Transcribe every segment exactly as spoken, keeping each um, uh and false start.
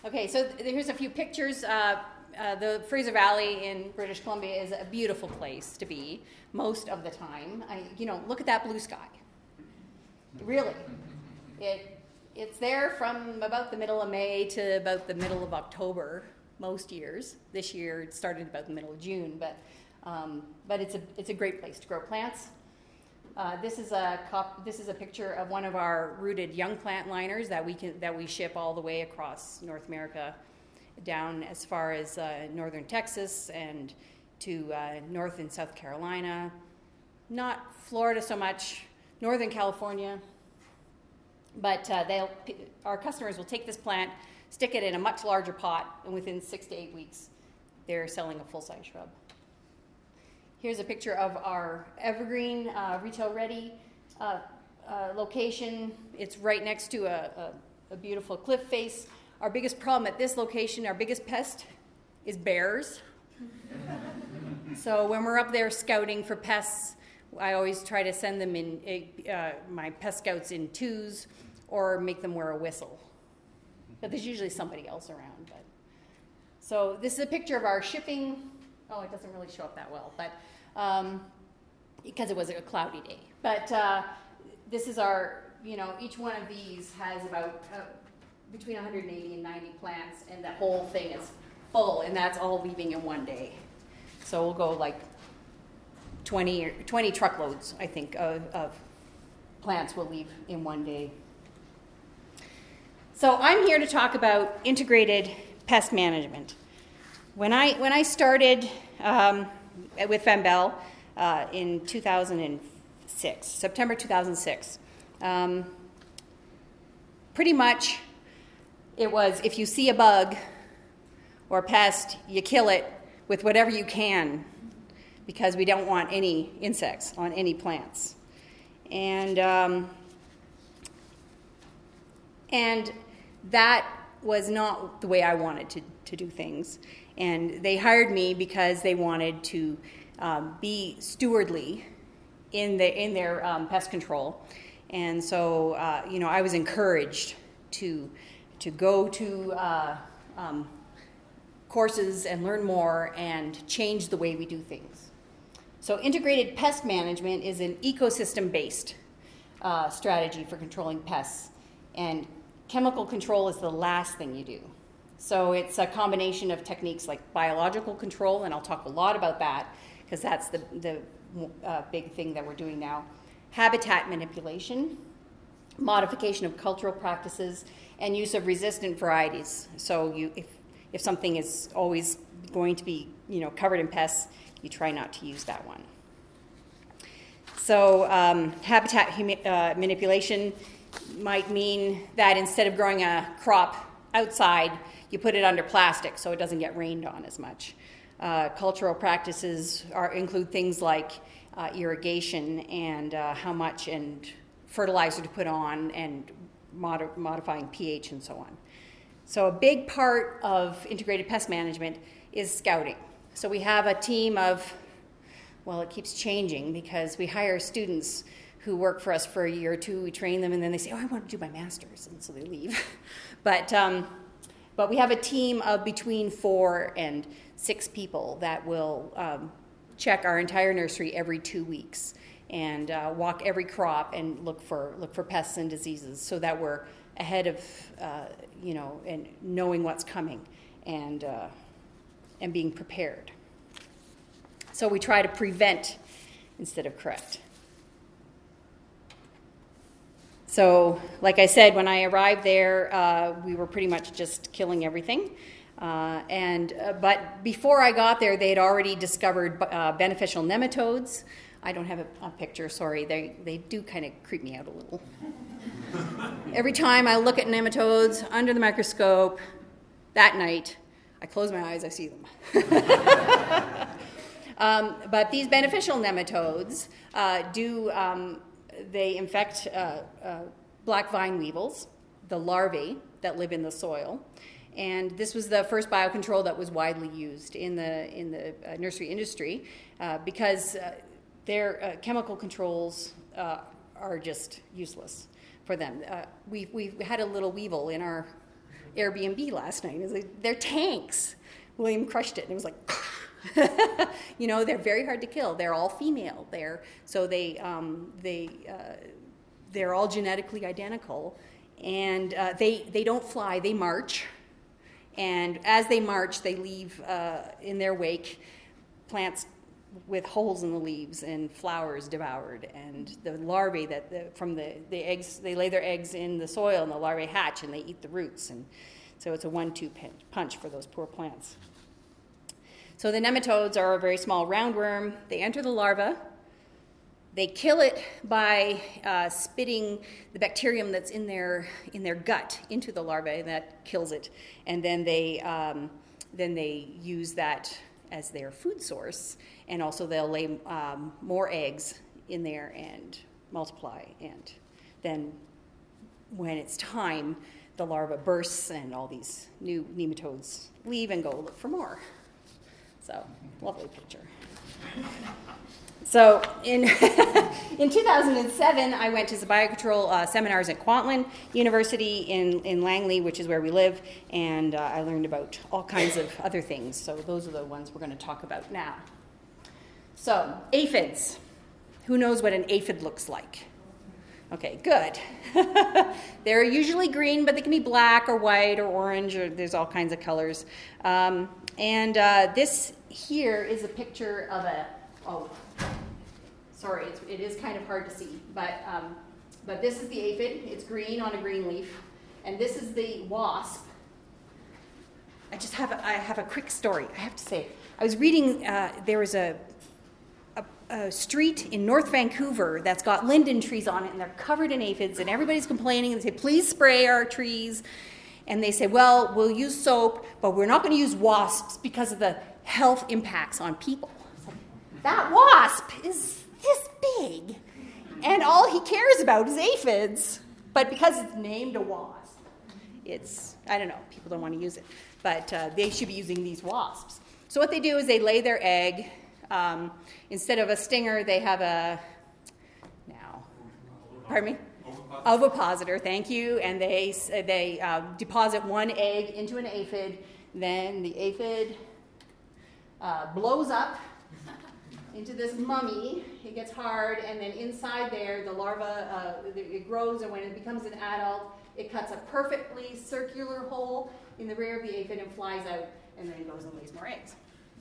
Okay, so th- here's a few pictures. Uh, uh, the Fraser Valley in British Columbia is a beautiful place to be most of the time. I, you know, look at that blue sky. Really. It, it's there from about the middle of May to about the middle of October most years. This year it started about the middle of June, but um, but it's a it's a great place to grow plants. Uh, this is a cop, this is a picture of one of our rooted young plant liners that we can that we ship all the way across North America, down as far as uh, northern Texas and to uh, North and South Carolina, not Florida so much, Northern California. But uh, they'll our customers will take this plant, stick it in a much larger pot, and within six to eight weeks, they're selling a full-size shrub. Here's a picture of our evergreen, uh, retail-ready uh, uh, location. It's right next to a, a, a beautiful cliff face. Our biggest problem at this location, our biggest pest, is bears. So when we're up there scouting for pests, I always try to send them in, uh, my pest scouts in twos or make them wear a whistle. But there's usually somebody else around. But. So this is a picture of our shipping. Oh, it doesn't really show up that well, but um, because it was a cloudy day. But uh, this is our, you know, each one of these has about uh, between one hundred eighty and ninety plants, and the whole thing is full, and that's all leaving in one day. So we'll go like twenty, or twenty truckloads, I think, of, of plants will leave in one day. So I'm here to talk about integrated pest management. When I when I started um, with Fembel uh, in two thousand six, September two thousand six, um, pretty much it was if you see a bug or a pest, you kill it with whatever you can, because we don't want any insects on any plants. And um, and that was not the way I wanted to, to do things. And they hired me because they wanted to um, be stewardly in the in their um, pest control. And so, uh, you know, I was encouraged to to go to uh, um, courses and learn more and change the way we do things. So integrated pest management is an ecosystem-based uh, strategy for controlling pests. And chemical control is the last thing you do. So it's a combination of techniques like biological control, and I'll talk a lot about that because that's the, the uh, big thing that we're doing now. Habitat manipulation, modification of cultural practices, and use of resistant varieties. So you, if, if something is always going to be, you know, covered in pests, you try not to use that one. So um, habitat humi- uh, manipulation might mean that instead of growing a crop outside, you put it under plastic so it doesn't get rained on as much. Uh, cultural practices are, include things like uh, irrigation and uh, how much and fertilizer to put on and mod- modifying pH and so on. So a big part of integrated pest management is scouting. So we have a team of, well, it keeps changing because we hire students who work for us for a year or two. We train them, and then they say, oh, I want to do my master's, and so they leave. but um, but we have a team of between four and six people that will um, check our entire nursery every two weeks and uh, walk every crop and look for look for pests and diseases so that we're ahead of, uh, you know, and knowing what's coming and uh, and being prepared. So we try to prevent instead of correct. So, like I said, when I arrived there, uh, we were pretty much just killing everything. Uh, and uh, but before I got there, they had already discovered uh, beneficial nematodes. I don't have a, a picture, sorry. They they do kind of creep me out a little. Every time I look at nematodes under the microscope, that night, I close my eyes, I see them. um, but these beneficial nematodes uh, do... Um, They infect uh, uh, black vine weevils, the larvae that live in the soil, and this was the first biocontrol that was widely used in the in the uh, nursery industry uh, because uh, their uh, chemical controls uh, are just useless for them. Uh, we we had a little weevil in our Airbnb last night. It was like, they're tanks. William crushed it, and it was like, you know, they're very hard to kill. They're all female. They're so they um, they uh, they're all genetically identical, and uh, they they don't fly. They march, and as they march, they leave uh, in their wake plants with holes in the leaves and flowers devoured, and the larvae that the, from the, the eggs, they lay their eggs in the soil, and the larvae hatch and they eat the roots, and so it's a one-two punch for those poor plants. So the nematodes are a very small roundworm. They enter the larva. They kill it by uh, spitting the bacterium that's in their in their gut into the larva, and that kills it. And then they um, then they use that as their food source, and also they'll lay um, more eggs in there and multiply. And then when it's time, the larva bursts, and all these new nematodes leave and go look for more. So, lovely picture. So, in in two thousand seven, I went to the biocontrol uh, seminars at Kwantlen University in, in Langley, which is where we live, and uh, I learned about all kinds of other things. So, those are the ones we're going to talk about now. So, aphids. Who knows what an aphid looks like? Okay, good. They're usually green, but they can be black or white or orange, or there's all kinds of colors. Um, and uh, this here is a picture of a, oh, sorry, it's, it is kind of hard to see, but um, but this is the aphid. It's green on a green leaf, and this is the wasp. I just have a, I have a quick story. I have to say, I was reading. Uh, there was a, a a street in North Vancouver that's got linden trees on it, and they're covered in aphids, and everybody's complaining. They say, "Please spray our trees," and they say, "Well, we'll use soap, but we're not going to use wasps because of the health impacts on people." That wasp is this big, and all he cares about is aphids. But because it's named a wasp, it's, I don't know, people don't want to use it. But uh, they should be using these wasps. So what they do is they lay their egg. Um, instead of a stinger, they have a, now, pardon me? Ovipositor, thank you. And they, they uh, deposit one egg into an aphid. Then the aphid uh, blows up into this mummy. It gets hard, and then inside there, the larva, uh, it grows, and when it becomes an adult, it cuts a perfectly circular hole in the rear of the aphid and flies out, and then goes and lays more eggs.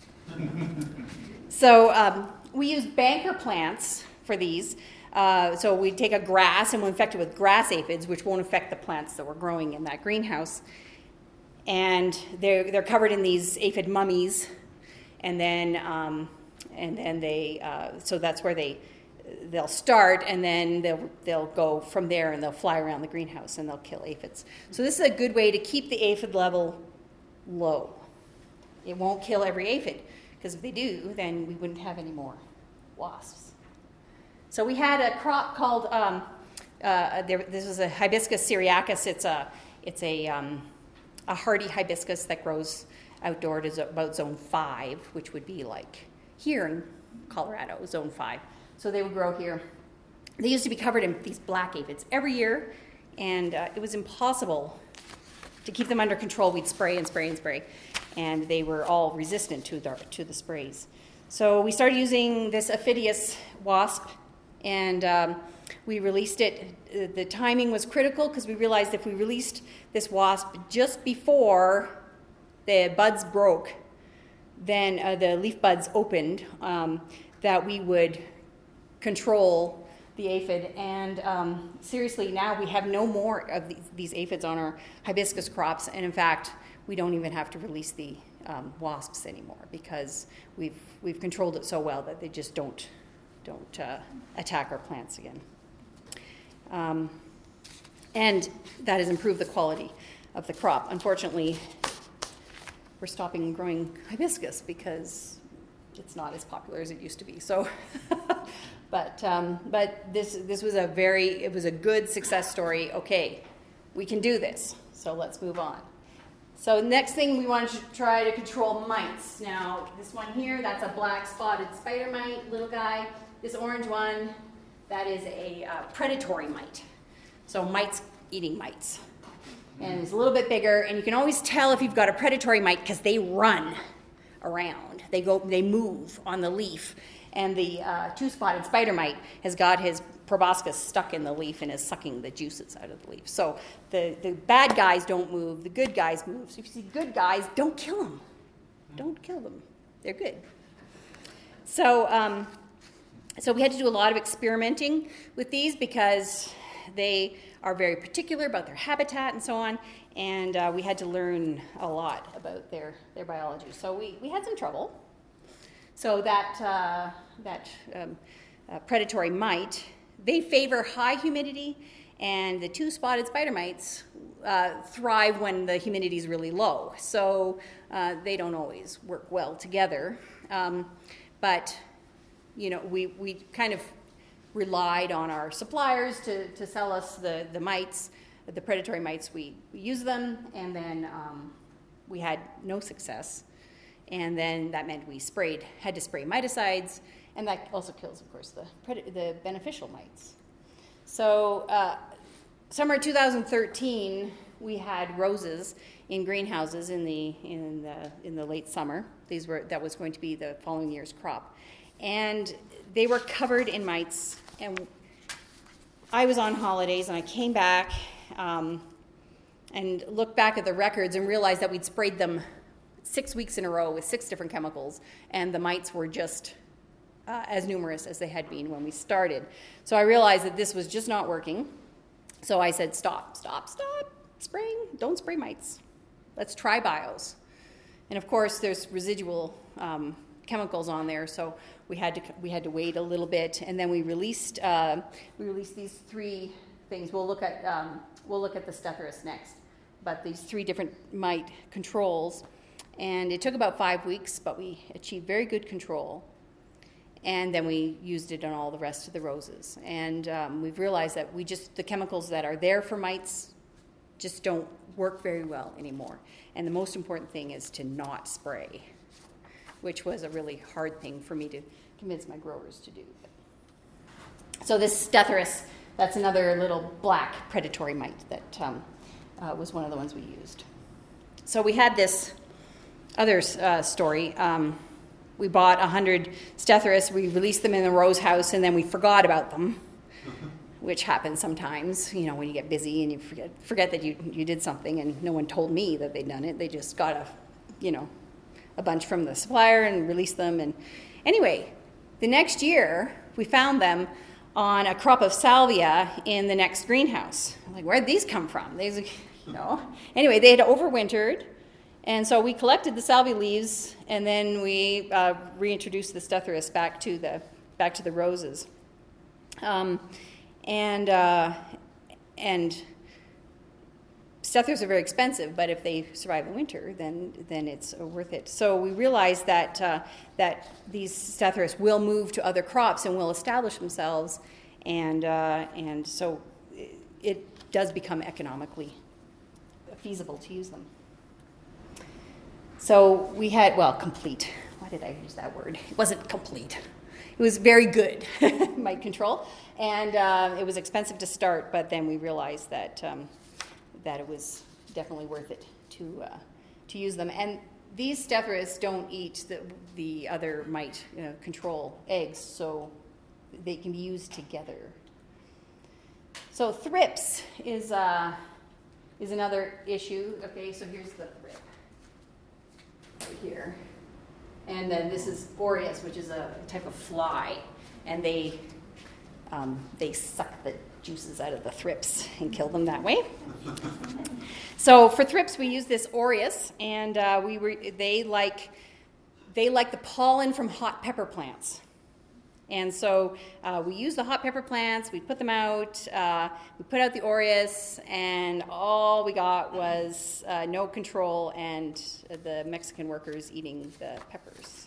So um, we use banker plants for these. Uh, so we take a grass, and we'll infect it with grass aphids, which won't affect the plants that we're growing in that greenhouse. And they're, they're covered in these aphid mummies, and then... Um, And then they, uh, so that's where they, they'll start, and then they'll they'll go from there, and they'll fly around the greenhouse, and they'll kill aphids. So this is a good way to keep the aphid level low. It won't kill every aphid, because if they do, then we wouldn't have any more wasps. So we had a crop called, um, uh, there, this is a Hibiscus syriacus. It's a it's a um, a hardy hibiscus that grows outdoor to about zone five, which would be like here in Colorado, zone five. So they would grow here. They used to be covered in these black aphids every year, and uh, it was impossible to keep them under control. We'd spray and spray and spray, and they were all resistant to the, to the sprays. So we started using this Aphidius wasp, and um, we released it. The timing was critical because we realized if we released this wasp just before the buds broke, then uh, the leaf buds opened, um, that we would control the aphid. And um, seriously, now we have no more of these, these aphids on our hibiscus crops. And in fact, we don't even have to release the um, wasps anymore, because we've we've controlled it so well that they just don't don't uh, attack our plants again. Um, and that has improved the quality of the crop. Unfortunately, we're stopping growing hibiscus because it's not as popular as it used to be. So, but um, but this this was a very it was a good success story. Okay, we can do this. So let's move on. So next thing, we want to try to control mites. Now this one here, that's a black spotted spider mite, little guy. This orange one, that is a uh, predatory mite. So mites eating mites. and it's a little bit bigger, and you can always tell if you've got a predatory mite because they run around. They go, they move on the leaf, and the uh, two-spotted spider mite has got his proboscis stuck in the leaf and is sucking the juices out of the leaf. So the, the bad guys don't move, the good guys move. So if you see good guys, don't kill them. Don't kill them. They're good. So, um, so we had to do a lot of experimenting with these because they are very particular about their habitat and so on, and uh, we had to learn a lot about their, their biology. So we, we had some trouble. So that, uh, that um, uh, predatory mite, they favor high humidity, and the two-spotted spider mites uh, thrive when the humidity is really low. So uh, they don't always work well together. Um, but, you know, we, we kind of relied on our suppliers to, to sell us the, the mites, the predatory mites. We, we used them, and then um, we had no success. And then that meant we sprayed, had to spray miticides, and that also kills, of course, the, pred- the beneficial mites. So uh, summer two thousand thirteen, we had roses in greenhouses in the in the in the late summer. These were that was going to be the following year's crop, and they were covered in mites. And I was on holidays, and I came back um, and looked back at the records and realized that we'd sprayed them six weeks in a row with six different chemicals, and the mites were just uh, as numerous as they had been when we started. So I realized that this was just not working. So I said, stop, stop, stop spraying. Don't spray mites. Let's try bios. And of course, there's residual um, chemicals on there, so we had to we had to wait a little bit, and then we released uh, we released these three things. We'll look at um, we'll look at the Stepharis next, but these three different mite controls. And it took about five weeks, but we achieved very good control. And then we used it on all the rest of the roses. And um, we've realized that we just, the chemicals that are there for mites just don't work very well anymore. And the most important thing is to not spray, which was a really hard thing for me to convince my growers to do. So this Stepharis, that's another little black predatory mite that um, uh, was one of the ones we used. So we had this other uh, story. Um, we bought one hundred Stepharis, we released them in the rose house, and then we forgot about them, which happens sometimes, you know, when you get busy and you forget forget that you, you did something, and no one told me that they'd done it. They just got a, you know, a bunch from the supplier and released them. And anyway, the next year, we found them on a crop of salvia in the next greenhouse. I'm like, where'd these come from? They, you know. Anyway, they had overwintered. And so we collected the salvia leaves, and then we uh, reintroduced the Stepharis back to the back to the roses. Um, and uh, and Stepharis are very expensive, but if they survive the winter, then then it's worth it. So we realized that uh, that these Stepharis will move to other crops and will establish themselves, and uh, and so it, it does become economically feasible to use them. So we had, well, complete. Why did I use that word? It wasn't complete. It was very good, mite control. And uh, it was expensive to start, but then we realized that um, that it was definitely worth it to uh, to use them. And these Stepharis don't eat the, the other mite uh, control eggs, so they can be used together. So thrips is, uh, is another issue. Okay, so here's the thrip. Here, and then this is Boreas, which is a type of fly, and they um, they suck the juices out of the thrips and kill them that way. So for thrips, we use this Aureus, and uh, we were, they like they like the pollen from hot pepper plants. And so uh, we use the hot pepper plants, we put them out, uh, we put out the Aureus, and all we got was uh, no control and the Mexican workers eating the peppers.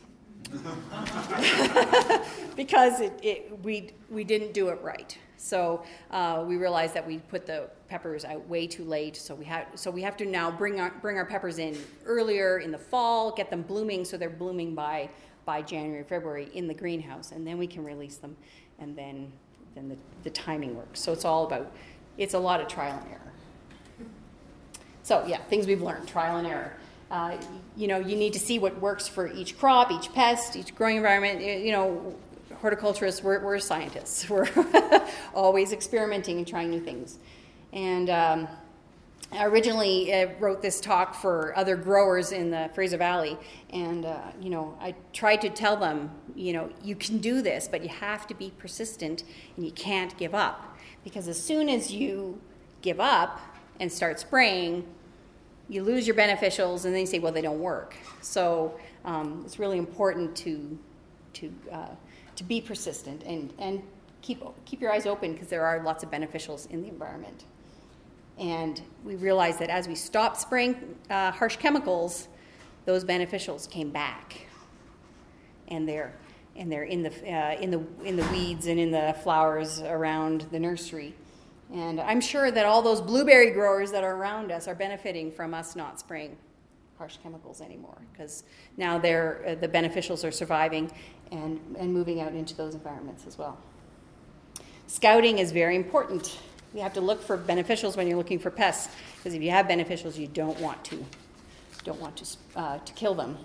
Because it, it, we, we didn't do it right. So uh, we realized that we put the peppers out way too late, so we, had, so we have to now bring our, bring our peppers in earlier in the fall, get them blooming so they're blooming by by January, February in the greenhouse, and then we can release them, and then then the, the timing works. So it's all about, it's a lot of trial and error. So yeah, things we've learned, trial and error. Uh, you know, you need to see what works for each crop, each pest, each growing environment. You know, horticulturists, we're, we're scientists. We're always experimenting and trying new things. And um, I originally uh, wrote this talk for other growers in the Fraser Valley. And, uh, you know, I tried to tell them, you know, you can do this, but you have to be persistent and you can't give up. Because as soon as you give up and start spraying, you lose your beneficials, and then you say, well, they don't work. So um, it's really important to to uh, to be persistent and, and keep keep your eyes open, because there are lots of beneficials in the environment. And we realized that as we stopped spraying uh, harsh chemicals, those beneficials came back, and they're and they're in the uh, in the in the weeds and in the flowers around the nursery. And I'm sure that all those blueberry growers that are around us are benefiting from us not spraying harsh chemicals anymore, because now they're, uh, the beneficials are surviving and, and moving out into those environments as well. Scouting is very important. You have to look for beneficials when you're looking for pests, because if you have beneficials, you don't want to don't want to uh, to kill them.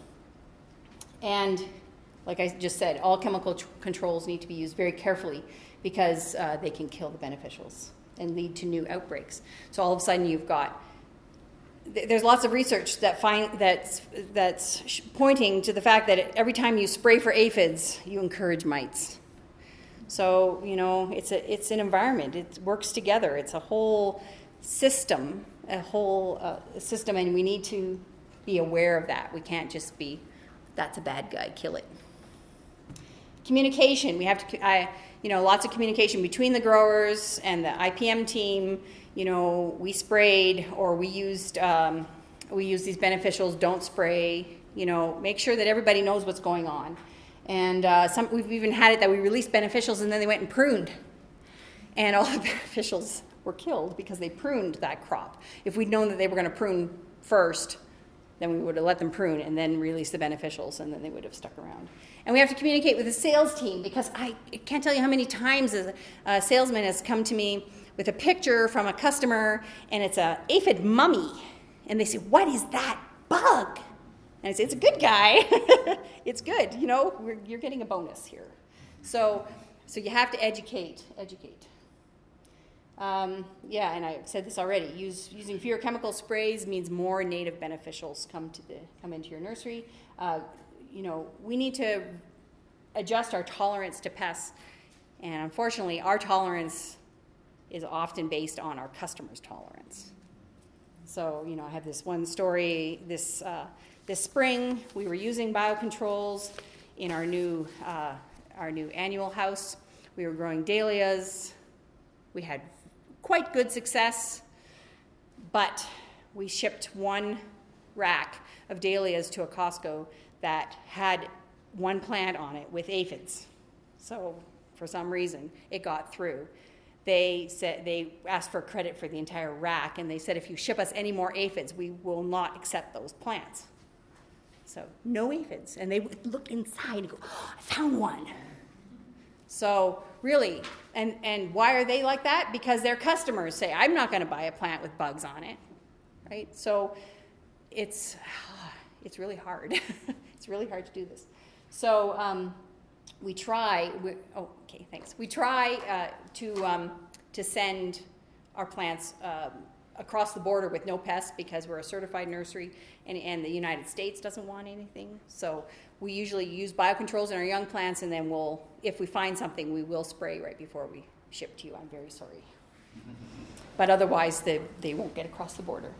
And like I just said, all chemical tr- controls need to be used very carefully, because uh, they can kill the beneficials and lead to new outbreaks. So all of a sudden you've got, th- there's lots of research that find that's that's sh- pointing to the fact that it, every time you spray for aphids, you encourage mites. So, you know, it's a it's an environment. It works together. It's a whole system, a whole uh, system, and we need to be aware of that. We can't just be, that's a bad guy, kill it. Communication, we have to, I, you know, lots of communication between the growers and the I P M team. You know, we sprayed, or we used um, we used these beneficials, don't spray. You know, make sure that everybody knows what's going on. And uh, some, we've even had it that we released beneficials and then they went and pruned. And all the beneficials were killed because they pruned that crop. If we'd known that they were going to prune first, then we would have let them prune and then release the beneficials, and then they would have stuck around. And we have to communicate with the sales team, because I can't tell you how many times a, a salesman has come to me with a picture from a customer, and it's a aphid mummy. And they say, what is that bug? And I say, it's a good guy. It's good. You know, we're, you're getting a bonus here. So, so you have to educate, educate. Um, yeah, and I've said this already. Use, using fewer chemical sprays means more native beneficials come to the come into your nursery. Uh, you know, we need to adjust our tolerance to pests, and unfortunately, our tolerance is often based on our customers' tolerance. So, you know, I have this one story. This uh, this spring, we were using biocontrols in our new uh, our new annual house. We were growing dahlias. We had quite good success, but we shipped one rack of dahlias to a Costco that had one plant on it with aphids. So for some reason, it got through. They said they asked for credit for the entire rack, and they said, if you ship us any more aphids, we will not accept those plants. So no aphids. And they looked inside and go, oh, I found one. So really, and, and why are they like that? Because their customers say, I'm not going to buy a plant with bugs on it, right? So it's it's really hard. It's really hard to do this. So um, we try, we, oh, okay, thanks. We try uh, to um, to send our plants um, across the border with no pests, because we're a certified nursery, and, and the United States doesn't want anything. So we usually use biocontrols in our young plants, and then we'll, if we find something, we will spray right before we ship to you. I'm very sorry. But otherwise, they, they won't get across the border.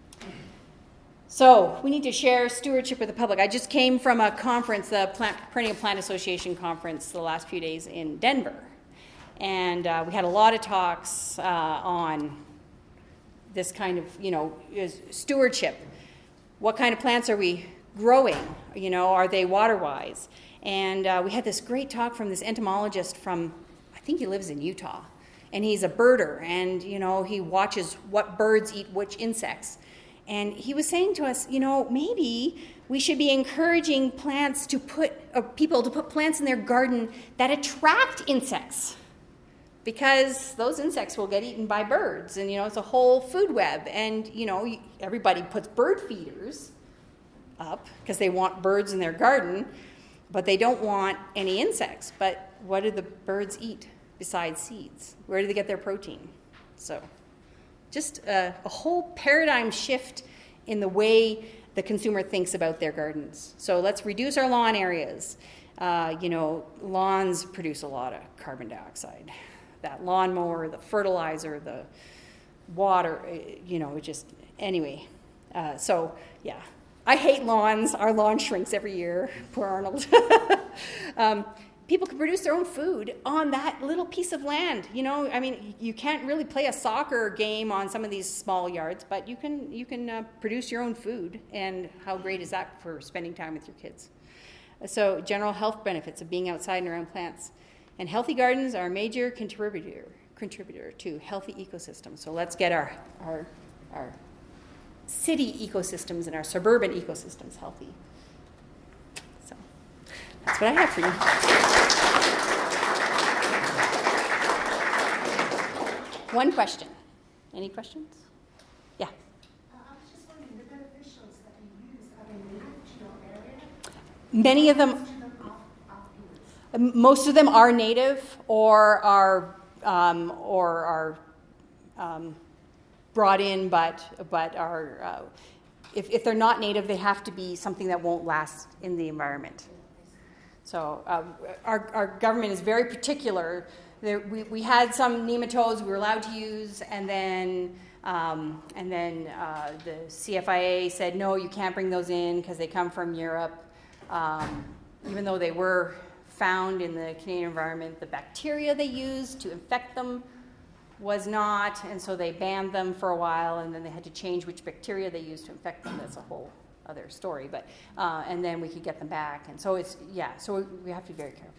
So we need to share stewardship with the public. I just came from a conference, the Plant, Perennial Plant Association conference, the last few days in Denver. And uh, we had a lot of talks uh, on this kind of, you know, is stewardship. What kind of plants are we growing? You know, are they water-wise? And uh, we had this great talk from this entomologist from, I think he lives in Utah. And he's a birder, and, you know, he watches what birds eat which insects. And he was saying to us, you know, maybe we should be encouraging plants to put, or people to put plants in their garden that attract insects. because those insects will get eaten by birds, and you know it's a whole food web. And you know everybody puts bird feeders up because they want birds in their garden, but they don't want any insects. But what do the birds eat besides seeds? Where do they get their protein? So just a, a whole paradigm shift in the way the consumer thinks about their gardens. So let's reduce our lawn areas. Uh, you know, lawns produce a lot of carbon dioxide. That lawnmower, the fertilizer, the water, you know, it just, anyway. Uh, so, yeah. I hate lawns. Our lawn shrinks every year. Poor Arnold. um, people can produce their own food on that little piece of land. You know, I mean, you can't really play a soccer game on some of these small yards, but you can, you can uh, produce your own food. And how great is that for spending time with your kids? So general health benefits of being outside and around plants. And healthy gardens are a major contributor contributor to healthy ecosystems. So let's get our, our, our city ecosystems and our suburban ecosystems healthy. So that's what I have for you. One question. Any questions? Yeah. Uh, I was just wondering, the beneficials that you use, are they native to your area? Many of them. Most of them are native or are um, or are um, brought in, but but are uh, if if they're not native, they have to be something that won't last in the environment. So uh, our our government is very particular. There, we we had some nematodes we were allowed to use, and then um, and then uh, the C F I A said no, you can't bring those in because they come from Europe, um, even though they were found in the Canadian environment. The bacteria they used to infect them was not, and so they banned them for a while, and then they had to change which bacteria they used to infect them. That's a whole other story, but uh, and then we could get them back, and so it's, yeah, so we have to be very careful.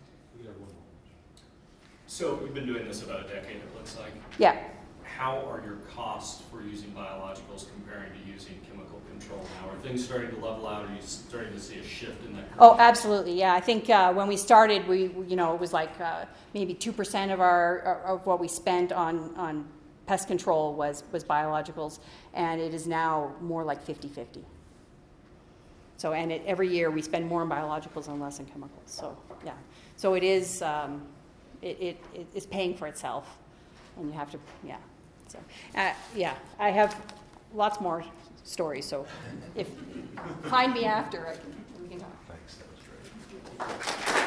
So we've been doing this about a decade, it looks like. Yeah. How are your costs for using biologicals comparing to using chemical control now? Are things starting to level out? Are you starting to see a shift in that? Oh, absolutely. Yeah, I think uh, when we started, we you know it was like uh, maybe two percent of our of what we spent on on pest control was was biologicals, and it is now more like fifty-fifty. So, and it, every year we spend more on biologicals and less on chemicals. So, yeah. So it is um, it, it it is paying for itself, and you have to yeah. So, uh, yeah, I have lots more stories, so if find me after, I can, we can talk. Thanks, that was great.